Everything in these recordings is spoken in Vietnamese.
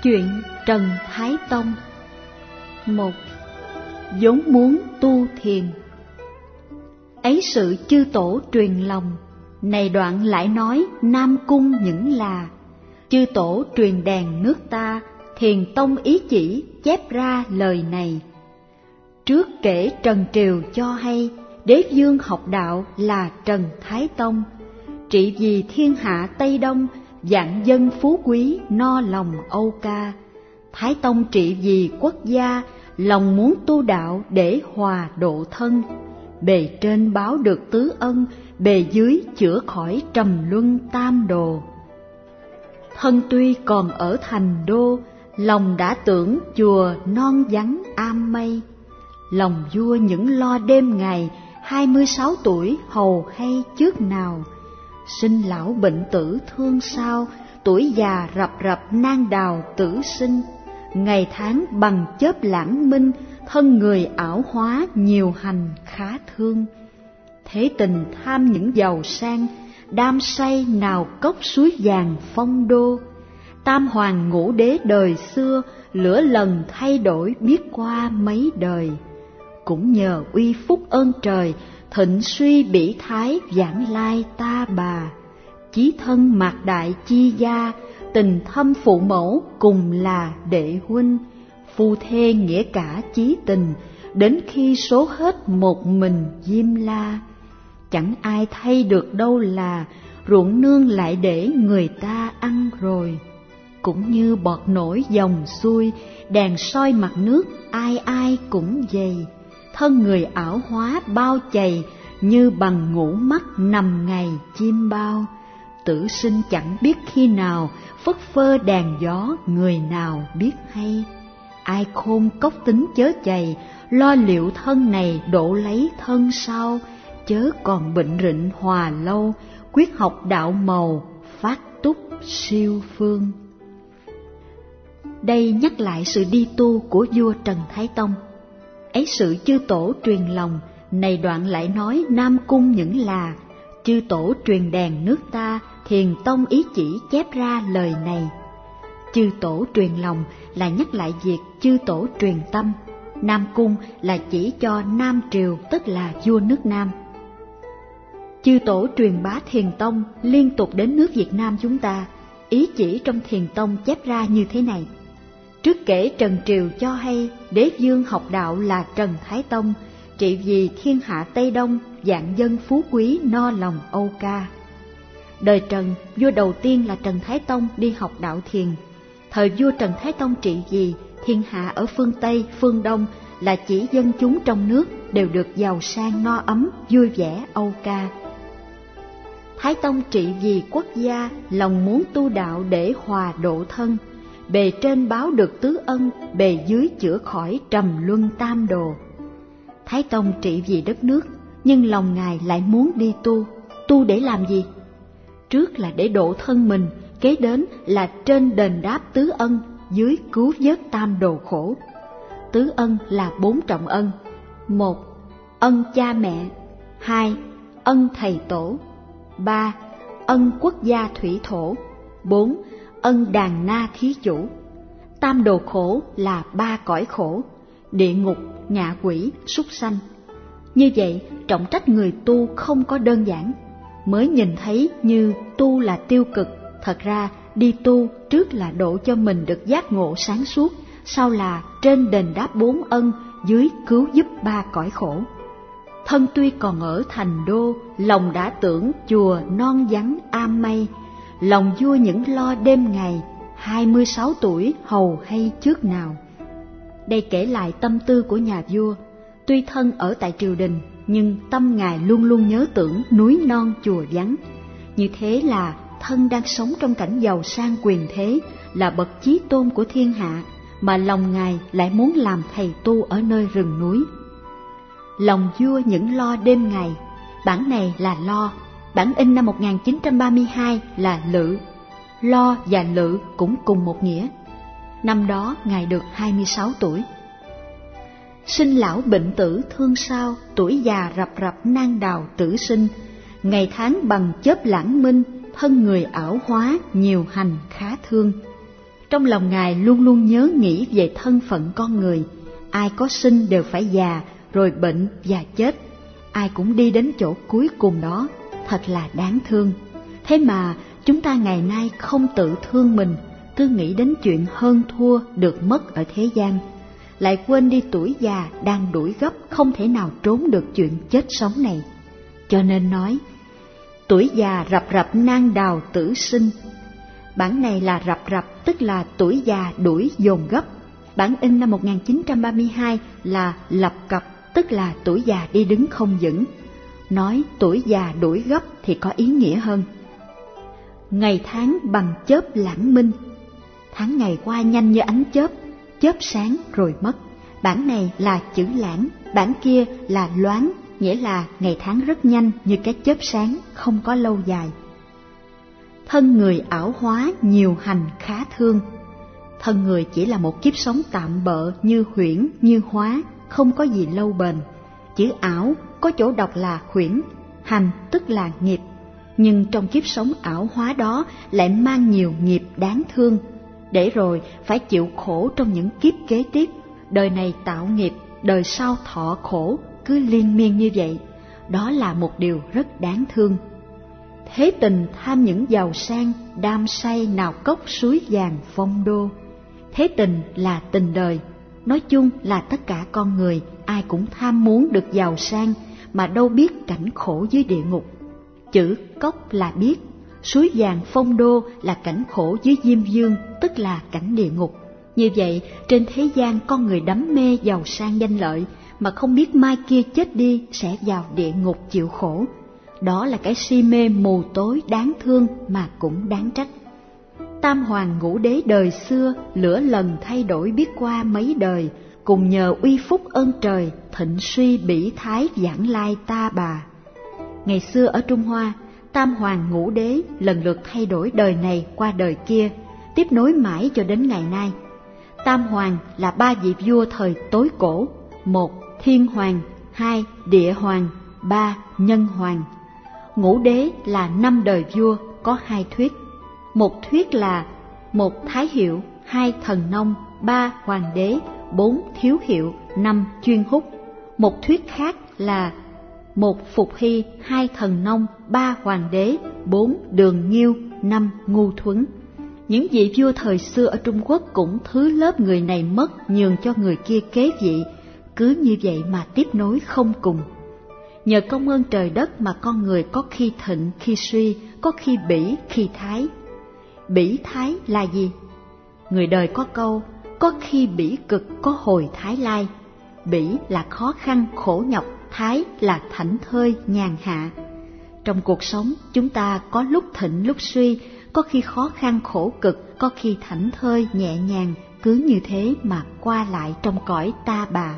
Chuyện Trần Thái Tông. 1. Vốn muốn tu thiền. Ấy sự chư tổ truyền lòng, này đoạn lại nói Nam Cung những là. Chư tổ truyền đàn nước ta, Thiền Tông ý chỉ chép ra lời này. Trước kể Trần Triều cho hay, đế vương học đạo là Trần Thái Tông, trị vì thiên hạ Tây Đông, vạn dân phú quý no lòng âu ca. Thái Tông trị vì quốc gia, lòng muốn tu đạo để hòa độ thân. Bề trên báo được tứ ân, bề dưới chữa khỏi trầm luân tam đồ. Thân tuy còn ở thành đô, lòng đã tưởng chùa non vắng am mây. Lòng vua những lo đêm ngày, 26 tuổi hầu hay trước nào. Sinh lão bệnh tử thương sao, tuổi già rập rập nan đào tử sinh. Ngày tháng bằng chớp lãng minh, thân người ảo hóa nhiều hành khá thương. Thế tình tham những giàu sang, đam say nào cốc suối vàng phong đô. Tam hoàng ngũ đế đời xưa, lửa lần thay đổi biết qua mấy đời. Cũng nhờ uy phúc ơn trời, thịnh suy bỉ thái vãng lai ta bà. Chí thân mạc đại chi gia, tình thâm phụ mẫu cùng là đệ huynh. Phu thê nghĩa cả chí tình, đến khi số hết một mình diêm la. Chẳng ai thay được đâu là, ruộng nương lại để người ta ăn rồi. Cũng như bọt nổi dòng xuôi, đèn soi mặt nước ai ai cũng dày. Thân người ảo hóa bao chày, như bằng ngủ mắt nằm ngày chim bao. Tử sinh chẳng biết khi nào, phất phơ đàn gió người nào biết hay. Ai khôn cốc tính chớ chày, lo liệu thân này độ lấy thân sau. Chớ còn bệnh rịnh hòa lâu, quyết học đạo màu phát túc siêu phương. Đây nhắc lại sự đi tu của vua Trần Thái Tông. Ấy sự chư tổ truyền lòng, này đoạn lại nói Nam Cung những là. Chư tổ truyền đàn nước ta, Thiền Tông ý chỉ chép ra lời này. Chư tổ truyền lòng là nhắc lại việc chư tổ truyền tâm. Nam Cung là chỉ cho Nam Triều, tức là vua nước Nam. Chư tổ truyền bá Thiền Tông liên tục đến nước Việt Nam chúng ta. Ý chỉ trong Thiền Tông chép ra như thế này. Trước kể Trần Triều cho hay, đế vương học đạo là Trần Thái Tông, trị vì thiên hạ Tây Đông, vạn dân phú quý no lòng âu ca. Đời Trần, vua đầu tiên là Trần Thái Tông đi học đạo thiền. Thời vua Trần Thái Tông trị vì, thiên hạ ở phương Tây, phương Đông là chỉ dân chúng trong nước đều được giàu sang no ấm, vui vẻ âu ca. Thái Tông trị vì quốc gia, lòng muốn tu đạo để hòa độ thân. Bề trên báo được tứ ân, bề dưới chữa khỏi trầm luân tam đồ. Thái Tông trị vì đất nước, nhưng lòng Ngài lại muốn đi tu. Tu để làm gì? Trước là để độ thân mình, kế đến là trên đền đáp tứ ân, dưới cứu vớt tam đồ khổ. Tứ ân là 4 trọng ân. 1. Ân cha mẹ. 2. Ân thầy tổ. 3. Ân quốc gia thủy thổ. 4. Ân đàn na thí chủ. Tam đồ khổ là 3 cõi khổ: địa ngục, ngạ quỷ, súc sanh. Như vậy, trọng trách người tu không có đơn giản. Mới nhìn thấy như tu là tiêu cực, thật ra đi tu trước là độ cho mình được giác ngộ sáng suốt, sau là trên đền đáp 4 ân, dưới cứu giúp 3 cõi khổ. Thân tuy còn ở thành đô, lòng đã tưởng chùa non vắng am mây. Lòng vua những lo đêm ngày, 26 tuổi hầu hay trước nào. Đây kể lại tâm tư của nhà vua. Tuy thân ở tại triều đình, nhưng tâm Ngài luôn luôn nhớ tưởng núi non chùa vắng. Như thế là thân đang sống trong cảnh giàu sang quyền thế, là bậc chí tôn của thiên hạ, mà lòng Ngài lại muốn làm thầy tu ở nơi rừng núi. Lòng vua những lo đêm ngày, bản này là lo, bản in năm 1932 là lự. Lo và lự cũng cùng một nghĩa. Năm đó Ngài được 26 tuổi. Sinh lão bệnh tử thương sao, tuổi già rập rập nan đào tử sinh. Ngày tháng bằng chớp lãng minh, thân người ảo hóa nhiều hành khá thương. Trong lòng Ngài luôn luôn nhớ nghĩ về thân phận con người. Ai có sinh đều phải già, rồi bệnh và chết. Ai cũng đi đến chỗ cuối cùng đó, thật là đáng thương. Thế mà chúng ta ngày nay không tự thương mình, cứ nghĩ đến chuyện hơn thua được mất ở thế gian, lại quên đi tuổi già đang đuổi gấp, không thể nào trốn được chuyện chết sống này. Cho nên nói, tuổi già rập rập nan đào tử sinh. Bản này là rập rập, tức là tuổi già đuổi dồn gấp. Bản in năm 1932 là lập cập, tức là tuổi già đi đứng không vững. Nói tuổi già đuổi gấp thì có ý nghĩa hơn. Ngày tháng bằng chớp lãng minh. Tháng ngày qua nhanh như ánh chớp, chớp sáng rồi mất. Bản này là chữ lãng, bản kia là loáng, nghĩa là ngày tháng rất nhanh như cái chớp sáng, không có lâu dài. Thân người ảo hóa nhiều hành khá thương. Thân người chỉ là một kiếp sống tạm bợ, như huyễn như hóa, không có gì lâu bền. Chữ ảo có chỗ đọc là huyễn, hành tức là nghiệp, nhưng trong kiếp sống ảo hóa đó lại mang nhiều nghiệp đáng thương, để rồi phải chịu khổ trong những kiếp kế tiếp. Đời này tạo nghiệp, đời sau thọ khổ, cứ liên miên như vậy. Đó là một điều rất đáng thương. Thế tình tham những giàu sang, đam say nào cốc suối vàng phong đô. Thế tình là tình đời, nói chung là tất cả con người, ai cũng tham muốn được giàu sang, mà đâu biết cảnh khổ dưới địa ngục. Chữ cốc là biết, suối vàng phong đô là cảnh khổ dưới diêm dương, tức là cảnh địa ngục. Như vậy, trên thế gian con người đắm mê giàu sang danh lợi, mà không biết mai kia chết đi sẽ vào địa ngục chịu khổ. Đó là cái si mê mù tối đáng thương mà cũng đáng trách. Tam hoàng ngũ đế đời xưa, lửa lần thay đổi biết qua mấy đời, cùng nhờ uy phúc ơn trời, thịnh suy bỉ thái vãng lai ta bà. Ngày xưa ở Trung Hoa, tam hoàng ngũ đế lần lượt thay đổi đời này qua đời kia, tiếp nối mãi cho đến ngày nay. Tam hoàng là ba vị vua thời tối cổ: 1. Thiên hoàng, 2. Địa hoàng, 3. Nhân hoàng. Ngũ đế là 5 đời vua, có 2 thuyết. Một thuyết là 1. Thái hiệu, 2. Thần nông, 3. Hoàng đế, 4. Thiếu hiệu, 5. Chuyên húc. Một thuyết khác là 1. Phục hy, 2. Thần nông, 3. Hoàng đế, 4. Đường nghiêu, 5. Ngu thuấn. Những vị vua thời xưa ở Trung Quốc cũng thứ lớp người này mất, nhường cho người kia kế vị, cứ như vậy mà tiếp nối không cùng. Nhờ công ơn trời đất mà con người có khi thịnh khi suy, có khi bỉ khi thái. Bỉ thái là gì? Người đời có câu, có khi bỉ cực có hồi thái lai. Bỉ là khó khăn khổ nhọc, thái là thảnh thơi nhàn hạ. Trong cuộc sống chúng ta có lúc thịnh lúc suy, có khi khó khăn khổ cực, có khi thảnh thơi nhẹ nhàng, cứ như thế mà qua lại trong cõi ta bà.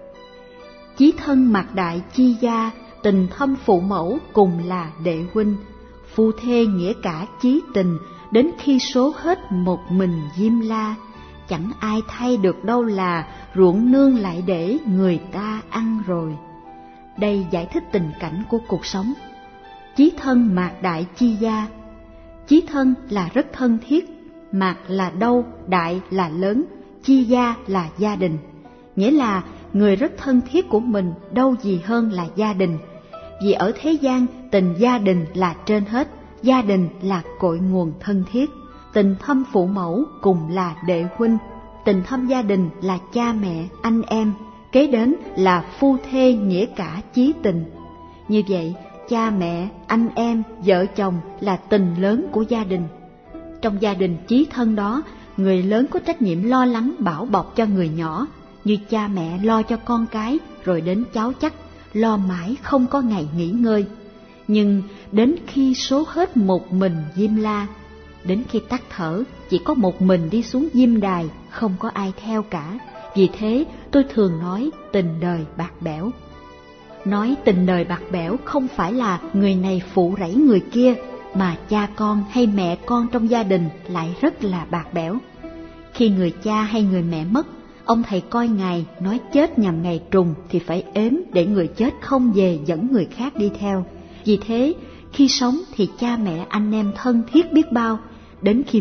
Chí thân mạc đại chi gia, tình thâm phụ mẫu cùng là đệ huynh. Phu thê nghĩa cả chí tình, đến khi số hết một mình diêm la. Chẳng ai thay được đâu là ruộng nương lại để người ta ăn rồi. Đây giải thích tình cảnh của cuộc sống. Chí thân mạc đại chi gia. Chí thân là rất thân thiết, mạc là đâu, đại là lớn, chi gia là gia đình. Nghĩa là người rất thân thiết của mình đâu gì hơn là gia đình. Vì ở thế gian tình gia đình là trên hết, gia đình là cội nguồn thân thiết. Tình thâm phụ mẫu cùng là đệ huynh, tình thâm gia đình là cha mẹ, anh em, kế đến là phu thê nghĩa cả chí tình. Như vậy, cha mẹ, anh em, vợ chồng là tình lớn của gia đình. Trong gia đình chí thân đó, người lớn có trách nhiệm lo lắng bảo bọc cho người nhỏ, như cha mẹ lo cho con cái, rồi đến cháu chắc, lo mãi không có ngày nghỉ ngơi. Nhưng đến khi số hết một mình diêm la, đến khi tắt thở, chỉ có một mình đi xuống diêm đài, không có ai theo cả. Vì thế tôi thường nói tình đời bạc bẽo. Nói tình đời bạc bẽo không phải là người này phụ rẫy người kia, mà cha con hay mẹ con trong gia đình lại rất là bạc bẽo. Khi người cha hay người mẹ mất, ông thầy coi ngày nói chết nhằm ngày trùng thì phải ếm để người chết không về dẫn người khác đi theo. Vì thế, khi sống thì cha mẹ anh em thân thiết biết bao, đến khi mất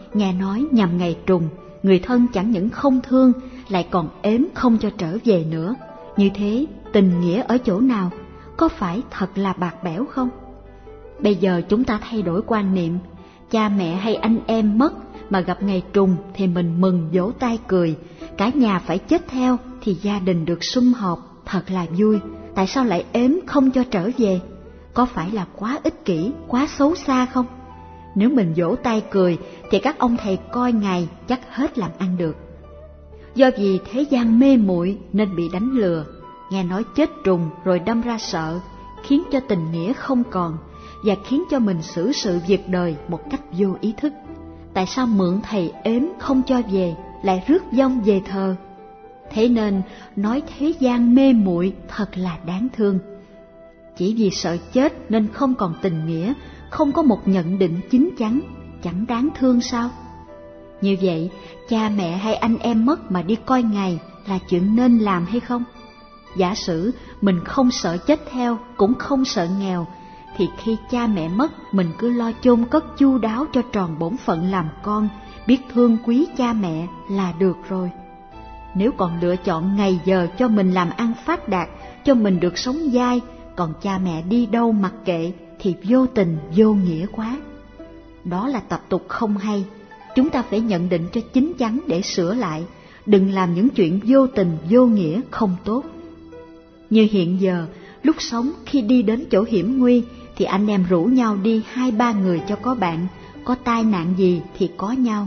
nghe nói nhằm ngày trùng, người thân chẳng những không thương, lại còn ếm không cho trở về nữa. Như thế, tình nghĩa ở chỗ nào? Có phải thật là bạc bẽo không? Bây giờ chúng ta thay đổi quan niệm. Cha mẹ hay anh em mất mà gặp ngày trùng thì mình mừng vỗ tay cười. Cả nhà phải chết theo thì gia đình được sum họp, thật là vui. Tại sao lại ếm không cho trở về? Có phải là quá ích kỷ, quá xấu xa không? Nếu mình vỗ tay cười thì các ông thầy coi ngày chắc hết làm ăn được. Do vì thế gian mê muội nên bị đánh lừa, nghe nói chết trùng rồi đâm ra sợ, khiến cho tình nghĩa không còn, và khiến cho mình xử sự việc đời một cách vô ý thức. Tại sao mượn thầy ếm không cho về, lại rước vong về thờ? Thế nên nói thế gian mê muội thật là đáng thương. Chỉ vì sợ chết nên không còn tình nghĩa, không có một nhận định chín chắn, chẳng đáng thương sao? Như vậy, cha mẹ hay anh em mất mà đi coi ngày là chuyện nên làm hay không? Giả sử mình không sợ chết theo, cũng không sợ nghèo, thì khi cha mẹ mất mình cứ lo chôn cất chu đáo cho tròn bổn phận làm con, biết thương quý cha mẹ là được rồi. Nếu còn lựa chọn ngày giờ cho mình làm ăn phát đạt, cho mình được sống dai, còn cha mẹ đi đâu mặc kệ thì vô tình vô nghĩa quá. Đó là tập tục không hay, chúng ta phải nhận định cho chín chắn để sửa lại, đừng làm những chuyện vô tình vô nghĩa không tốt. Như hiện giờ, lúc sống khi đi đến chỗ hiểm nguy thì anh em rủ nhau đi 2-3 người cho có bạn, có tai nạn gì thì có nhau.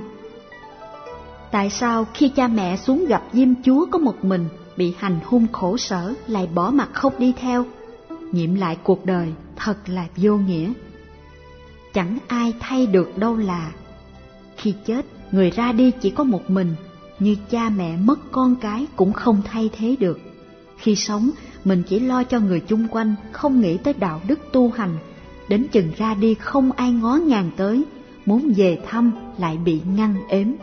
Tại sao khi cha mẹ xuống gặp Diêm Chúa có một mình, bị hành hung khổ sở lại bỏ mặc không đi theo? Nghiệm lại cuộc đời thật là vô nghĩa. Chẳng ai thay được đâu là. Khi chết, người ra đi chỉ có một mình, như cha mẹ mất con cái cũng không thay thế được. Khi sống, mình chỉ lo cho người chung quanh, không nghĩ tới đạo đức tu hành. Đến chừng ra đi không ai ngó ngàng tới, muốn về thăm lại bị ngăn ếm.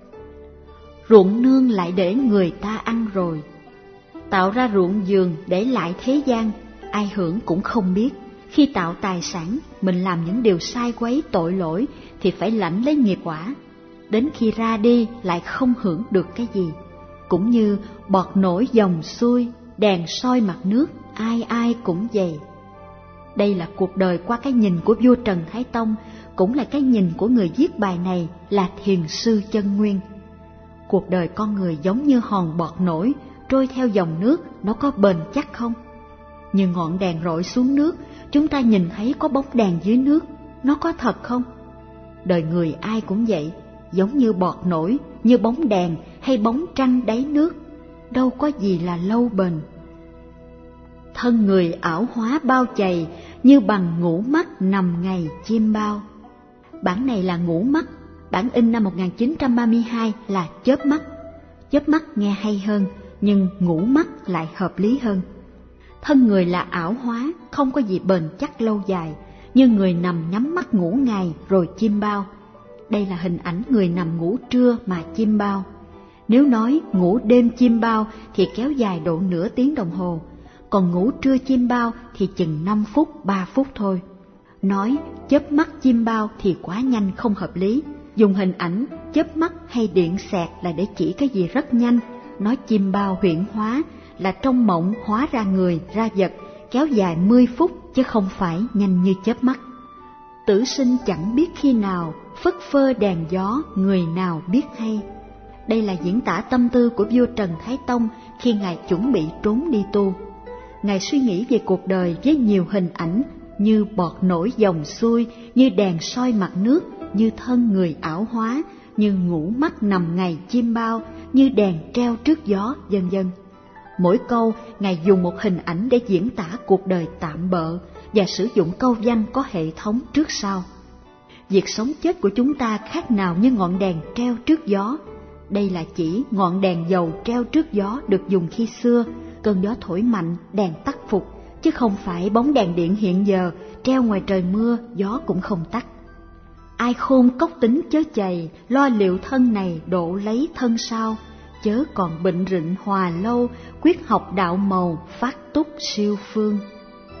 Ruộng nương lại để người ta ăn rồi. Tạo ra ruộng vườn để lại thế gian, ai hưởng cũng không biết. Khi tạo tài sản, mình làm những điều sai quấy tội lỗi thì phải lãnh lấy nghiệp quả. Đến khi ra đi lại không hưởng được cái gì. Cũng như bọt nổi dòng xuôi, đèn soi mặt nước, ai ai cũng vậy. Đây là cuộc đời qua cái nhìn của vua Trần Thái Tông, cũng là cái nhìn của người viết bài này là Thiền sư Chân Nguyên. Cuộc đời con người giống như hòn bọt nổi, trôi theo dòng nước, nó có bền chắc không? Như ngọn đèn rọi xuống nước, chúng ta nhìn thấy có bóng đèn dưới nước, nó có thật không? Đời người ai cũng vậy, giống như bọt nổi, như bóng đèn hay bóng trăng đáy nước, đâu có gì là lâu bền. Thân người ảo hóa bao chày, như bằng ngũ mắt nằm ngày chim bao. Bản này là ngũ mắt, bản in năm 1932 là chớp mắt. Chớp mắt nghe hay hơn, nhưng ngũ mắt lại hợp lý hơn. Thân người là ảo hóa, không có gì bền chắc lâu dài, như người nằm nhắm mắt ngủ ngày rồi chim bao. Đây là hình ảnh người nằm ngủ trưa mà chim bao. Nếu nói ngủ đêm chim bao thì kéo dài độ nửa tiếng đồng hồ, còn ngủ trưa chim bao thì chừng 5 phút, 3 phút thôi. Nói chớp mắt chim bao thì quá nhanh không hợp lý. Dùng hình ảnh chớp mắt hay điện xẹt là để chỉ cái gì rất nhanh. Nói chim bao huyễn hóa là trong mộng hóa ra người, ra vật, kéo dài 10 phút chứ không phải nhanh như chớp mắt. Tử sinh chẳng biết khi nào, phất phơ đèn gió người nào biết hay. Đây là diễn tả tâm tư của vua Trần Thái Tông khi Ngài chuẩn bị trốn đi tu. Ngài suy nghĩ về cuộc đời với nhiều hình ảnh, như bọt nổi dòng xuôi, như đèn soi mặt nước, như thân người ảo hóa, như ngủ mắt nằm ngày chim bao, như đèn treo trước gió, vân vân. Mỗi câu Ngài dùng một hình ảnh để diễn tả cuộc đời tạm bợ và sử dụng câu văn có hệ thống trước sau. Việc sống chết của chúng ta khác nào như ngọn đèn treo trước gió. Đây là chỉ ngọn đèn dầu treo trước gió được dùng khi xưa, cơn gió thổi mạnh, đèn tắt phục, chứ không phải bóng đèn điện hiện giờ, treo ngoài trời mưa, gió cũng không tắt. Ai khôn cốc tính chớ chày, lo liệu thân này độ lấy thân sau, chớ còn bệnh rịnh hòa lâu, quyết học đạo màu, phát túc siêu phương.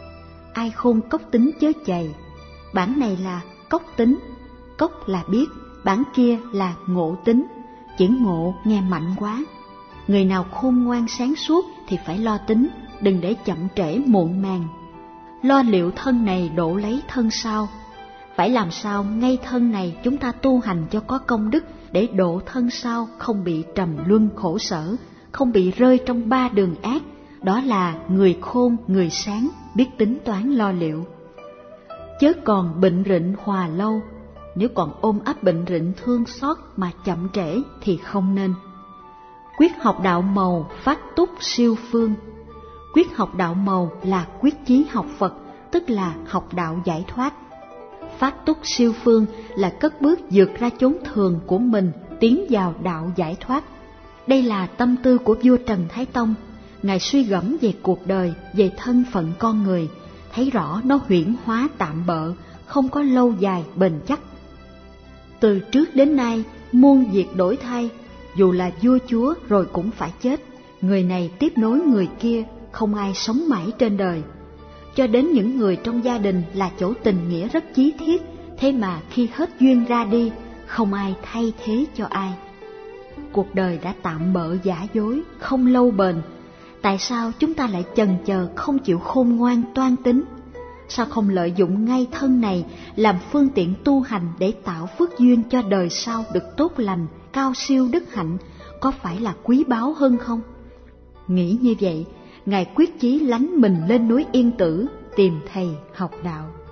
Ai khôn cốc tính chớ chày, bản này là cốc tính, cốc là biết, bản kia là ngộ tính. Chữ ngộ nghe mạnh quá. Người nào khôn ngoan sáng suốt thì phải lo tính, đừng để chậm trễ muộn màng. Lo liệu thân này độ lấy thân sau. Phải làm sao ngay thân này chúng ta tu hành cho có công đức, để độ thân sau không bị trầm luân khổ sở, không bị rơi trong ba đường ác. Đó là người khôn, người sáng, biết tính toán lo liệu. Chớ còn bệnh rịnh hòa lâu. Nếu còn ôm ấp bệnh rịnh thương xót mà chậm trễ thì không nên. Quyết học đạo màu phát túc siêu phương. Quyết học đạo màu là quyết chí học Phật, tức là học đạo giải thoát. Phát túc siêu phương là cất bước vượt ra chốn thường của mình, tiến vào đạo giải thoát. Đây là tâm tư của vua Trần Thái Tông. Ngài suy gẫm về cuộc đời, về thân phận con người, thấy rõ nó huyễn hóa tạm bợ, không có lâu dài bền chắc. Từ trước đến nay, muôn việc đổi thay, dù là vua chúa rồi cũng phải chết. Người này tiếp nối người kia, không ai sống mãi trên đời. Cho đến những người trong gia đình là chỗ tình nghĩa rất chí thiết, thế mà khi hết duyên ra đi, không ai thay thế cho ai. Cuộc đời đã tạm bợ giả dối, không lâu bền. Tại sao chúng ta lại chần chờ không chịu khôn ngoan toan tính? Sao không lợi dụng ngay thân này làm phương tiện tu hành để tạo phước duyên cho đời sau được tốt lành, cao siêu đức hạnh, có phải là quý báu hơn không? Nghĩ như vậy, Ngài quyết chí lánh mình lên núi Yên Tử tìm thầy học đạo.